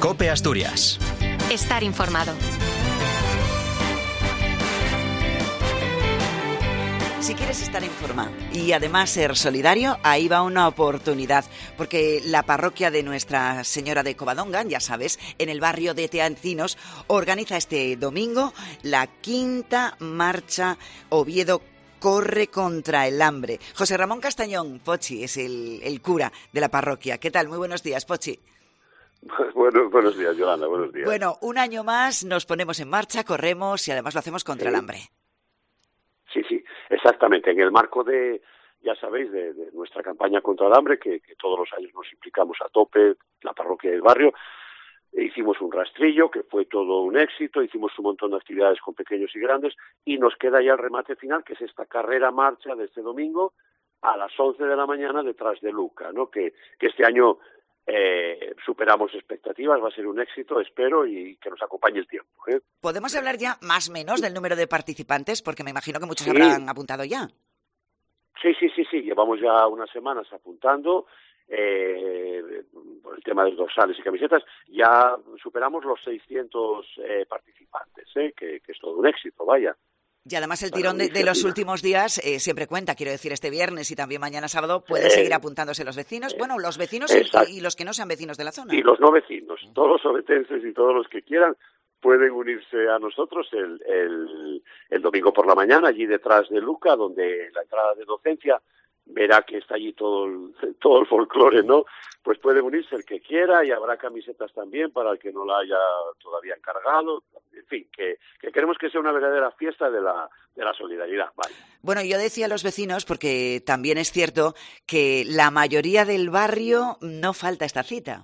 COPE Asturias. Estar informado. Si quieres estar informado y además ser solidario, ahí va una oportunidad, porque la parroquia de Nuestra Señora de Covadonga, ya sabes, en el barrio de Teancinos, organiza este domingo la 5ª marcha Oviedo Corre contra el hambre. José Ramón Castañón, Pochi, es el cura de la parroquia. ¿Qué tal? Muy buenos días, Pochi. Buenos días, Yolanda, buenos días. Bueno, un año más nos ponemos en marcha, corremos y además lo hacemos contra el hambre. Sí, exactamente. En el marco de, ya sabéis, de nuestra campaña contra el hambre, que todos los años nos implicamos a tope, la parroquia del barrio, hicimos un rastrillo que fue todo un éxito, hicimos un montón de actividades con pequeños y grandes y nos queda ya el remate final, que es esta carrera marcha de este domingo a las 11 de la mañana detrás de Luca, ¿no? Que este año superamos expectativas, va a ser un éxito, espero, y que nos acompañe el tiempo. ¿Podemos hablar ya más o menos del número de participantes? Porque me imagino que muchos habrán apuntado ya. Sí, llevamos ya unas semanas apuntando. Por el tema de dorsales y camisetas, ya superamos los 600 participantes, que es todo un éxito, vaya. Y además el tirón de los últimos días siempre cuenta, quiero decir, este viernes y también mañana sábado pueden seguir apuntándose los vecinos, los vecinos y los que no sean vecinos de la zona. Y los no vecinos, todos los ovetenses y todos los que quieran pueden unirse a nosotros el domingo por la mañana, allí detrás de Luca, donde la entrada de docencia verá que está allí todo el folclore, ¿no? Pues puede unirse el que quiera y habrá camisetas también para el que no la haya todavía encargado. En fin, que queremos que sea una verdadera fiesta de la solidaridad. Vale. Bueno, yo decía a los vecinos, porque también es cierto que la mayoría del barrio no falta esta cita.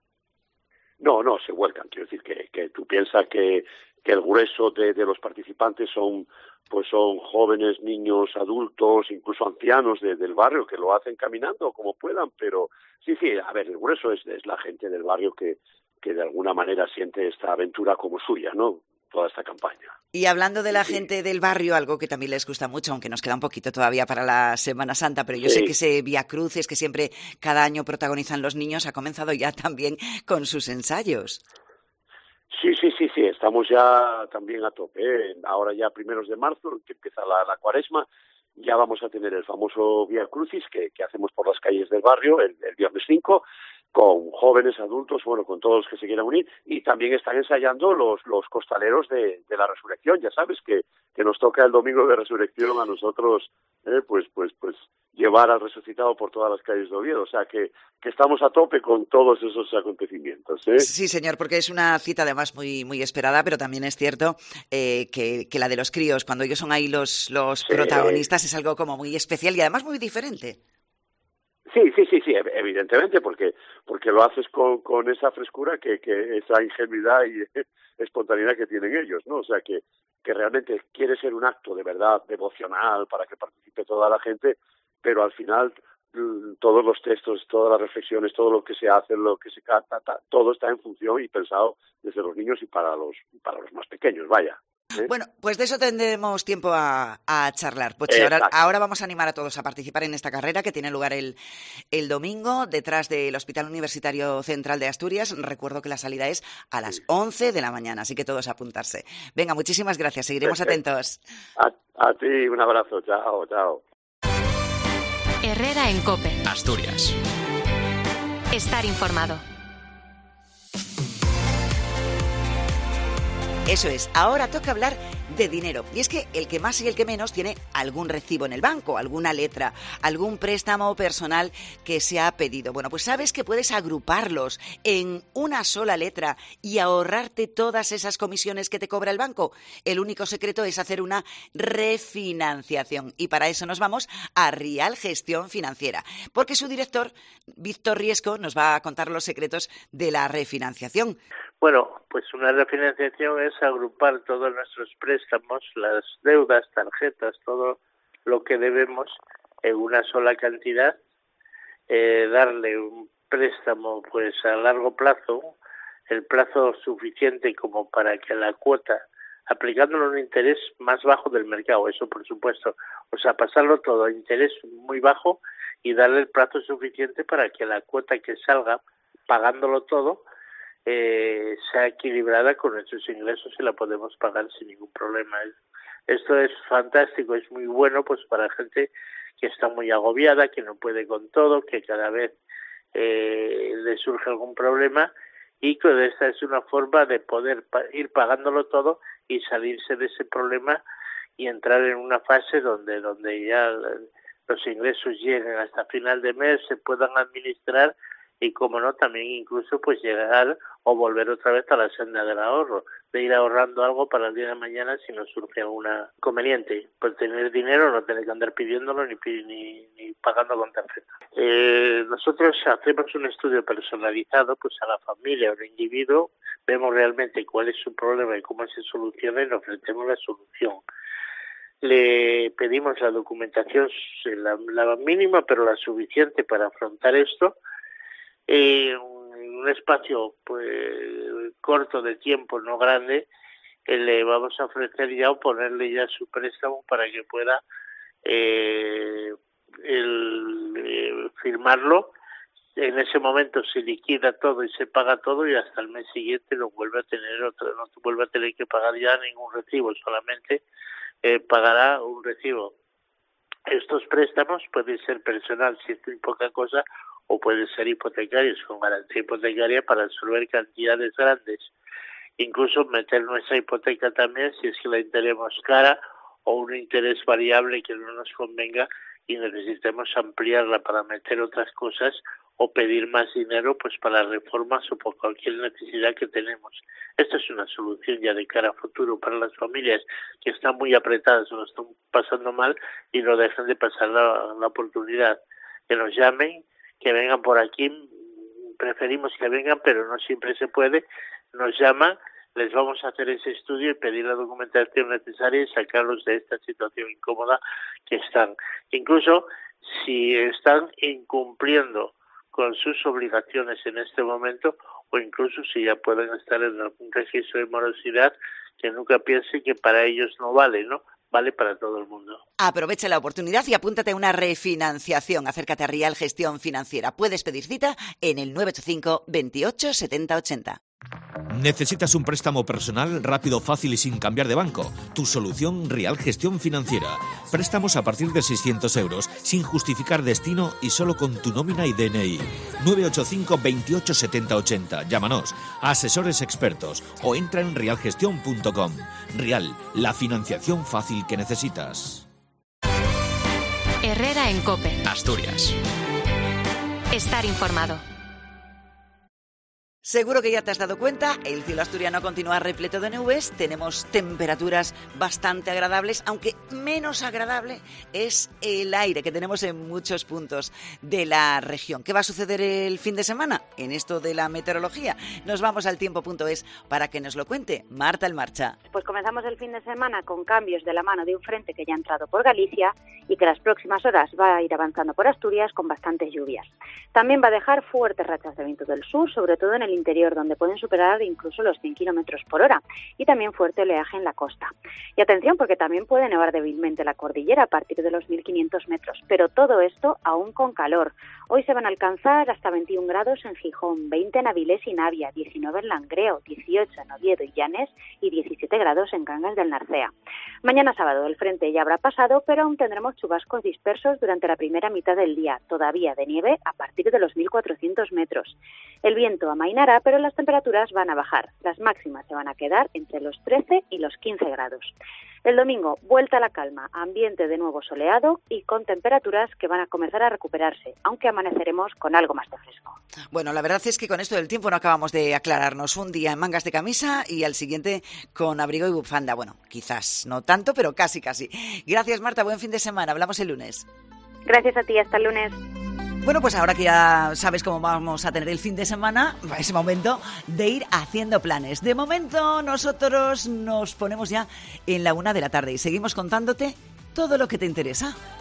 No, se vuelcan. Quiero decir que tú piensas que el grueso de los participantes son jóvenes, niños, adultos, incluso ancianos del barrio que lo hacen caminando como puedan, pero sí, a ver, el grueso es la gente del barrio que de alguna manera siente esta aventura como suya, ¿no? Toda esta campaña. Y hablando de la gente del barrio, algo que también les gusta mucho, aunque nos queda un poquito todavía para la Semana Santa, pero yo sé que ese Viacrucis que siempre cada año protagonizan los niños ha comenzado ya también con sus ensayos. Sí, estamos ya también a tope. Ahora ya primeros de marzo, que empieza la cuaresma, ya vamos a tener el famoso Via Crucis que hacemos por las calles del barrio el viernes 5, con jóvenes, adultos, con todos los que se quieran unir, y también están ensayando los costaleros de la resurrección. Ya sabes que nos toca el domingo de resurrección a nosotros, pues llevar al resucitado por todas las calles de Oviedo, o sea que estamos a tope con todos esos acontecimientos. Sí, señor, porque es una cita además muy, muy esperada, pero también es cierto que la de los críos, cuando ellos son ahí los protagonistas, es algo como muy especial y además muy diferente. Sí, evidentemente, porque lo haces con esa frescura, que esa ingenuidad y espontaneidad que tienen ellos, ¿no? O sea que realmente quiere ser un acto de verdad devocional para que participe toda la gente, pero al final todos los textos, todas las reflexiones, todo lo que se hace, lo que se canta, todo está en función y pensado desde los niños y para los más pequeños, vaya. Bueno, pues de eso tendremos tiempo a charlar, Pochi. Ahora vamos a animar a todos a participar en esta carrera que tiene lugar el domingo detrás del Hospital Universitario Central de Asturias. Recuerdo que la salida es a las 11 de la mañana, así que todos a apuntarse. Venga, muchísimas gracias, seguiremos atentos. A ti, un abrazo, chao. Herrera en COPE Asturias. Estar informado. Eso es, ahora toca hablar de dinero. Y es que el que más y el que menos tiene algún recibo en el banco, alguna letra, algún préstamo personal que se ha pedido. Bueno, pues sabes que puedes agruparlos en una sola letra y ahorrarte todas esas comisiones que te cobra el banco. El único secreto es hacer una refinanciación. Y para eso nos vamos a Rial Gestión Financiera, porque su director, Víctor Riesco, nos va a contar los secretos de la refinanciación. Bueno, pues una refinanciación es agrupar todos nuestros préstamos, las deudas, tarjetas, todo lo que debemos en una sola cantidad, darle un préstamo pues a largo plazo, el plazo suficiente como para que la cuota, aplicándole un interés más bajo del mercado, eso por supuesto, o sea, pasarlo todo a interés muy bajo y darle el plazo suficiente para que la cuota que salga, pagándolo todo, sea equilibrada con nuestros ingresos y la podemos pagar sin ningún problema. Esto es fantástico, es muy bueno pues para gente que está muy agobiada, que no puede con todo, que cada vez le surge algún problema, y que esta es una forma de poder ir pagándolo todo y salirse de ese problema y entrar en una fase donde ya los ingresos lleguen hasta final de mes, se puedan administrar y, como no, también incluso pues llegar o volver otra vez a la senda del ahorro, de ir ahorrando algo para el día de mañana si nos surge algún inconveniente, por tener dinero, no tener que andar pidiéndolo ni pagando con tarjeta. Nosotros hacemos un estudio personalizado pues a la familia o al individuo, vemos realmente cuál es su problema y cómo se soluciona y le ofrecemos la solución. Le pedimos la documentación, la mínima pero la suficiente para afrontar esto, en un espacio pues corto de tiempo, no grande. Le vamos a ofrecer ya o ponerle ya su préstamo para que pueda firmarlo. En ese momento se liquida todo y se paga todo, y hasta el mes siguiente no vuelve a tener que pagar ya ningún recibo, solamente pagará un recibo. Estos préstamos pueden ser personal si es muy poca cosa, o pueden ser hipotecarios con garantía hipotecaria para absorber cantidades grandes. Incluso meter nuestra hipoteca también si es que la tenemos cara o un interés variable que no nos convenga y necesitemos ampliarla para meter otras cosas o pedir más dinero pues para reformas o por cualquier necesidad que tenemos. Esto es una solución ya de cara a futuro para las familias que están muy apretadas o lo están pasando mal y no dejan de pasar la oportunidad. Que nos llamen, que vengan por aquí, preferimos que vengan, pero no siempre se puede. Nos llaman, les vamos a hacer ese estudio y pedir la documentación necesaria y sacarlos de esta situación incómoda que están. Incluso si están incumpliendo con sus obligaciones en este momento, o incluso si ya pueden estar en algún registro de morosidad, que nunca piensen que para ellos no vale, ¿no? Vale para todo el mundo. Aprovecha la oportunidad y apúntate a una refinanciación. Acércate a Rial Gestión Financiera. Puedes pedir cita en el 985 28 70 80. ¿Necesitas un préstamo personal rápido, fácil y sin cambiar de banco? Tu solución, Rial Gestión Financiera. Préstamos a partir de 600 euros, sin justificar destino y solo con tu nómina y DNI. 985 28 70 80. Llámanos. Asesores expertos o entra en realgestión.com. Rial, la financiación fácil que necesitas. Herrera en COPE. Asturias. Estar informado. Seguro que ya te has dado cuenta, el cielo asturiano continúa repleto de nubes, tenemos temperaturas bastante agradables, aunque menos agradable es el aire que tenemos en muchos puntos de la región. ¿Qué va a suceder el fin de semana en esto de la meteorología? Nos vamos al tiempo.es para que nos lo cuente Marta El Marcha. Pues comenzamos el fin de semana con cambios de la mano de un frente que ya ha entrado por Galicia y que las próximas horas va a ir avanzando por Asturias con bastantes lluvias. También va a dejar fuertes rachas de viento del sur, sobre todo en el interior, donde pueden superar incluso los 100 km por hora, y también fuerte oleaje en la costa. Y atención, porque también puede nevar débilmente la cordillera a partir de los 1.500 metros, pero todo esto aún con calor. Hoy se van a alcanzar hasta 21 grados en Gijón, 20 en Avilés y Navia, 19 en Langreo, 18 en Oviedo y Llanes y 17 grados en Cangas del Narcea. Mañana sábado el frente ya habrá pasado, pero aún tendremos chubascos dispersos durante la primera mitad del día, todavía de nieve a partir de los 1.400 metros. El viento amainará, pero las temperaturas van a bajar. Las máximas se van a quedar entre los 13 y los 15 grados. El domingo, vuelta a la calma, ambiente de nuevo soleado y con temperaturas que van a comenzar a recuperarse, aunque amaneceremos con algo más de fresco. Bueno, la verdad es que con esto del tiempo no acabamos de aclararnos. Un día en mangas de camisa y al siguiente con abrigo y bufanda. Bueno, quizás no tanto, pero casi, casi. Gracias, Marta. Buen fin de semana. Hablamos el lunes. Gracias a ti. Hasta el lunes. Bueno, pues ahora que ya sabes cómo vamos a tener el fin de semana, es momento de ir haciendo planes. De momento nosotros nos ponemos ya en la 1 de la tarde y seguimos contándote todo lo que te interesa.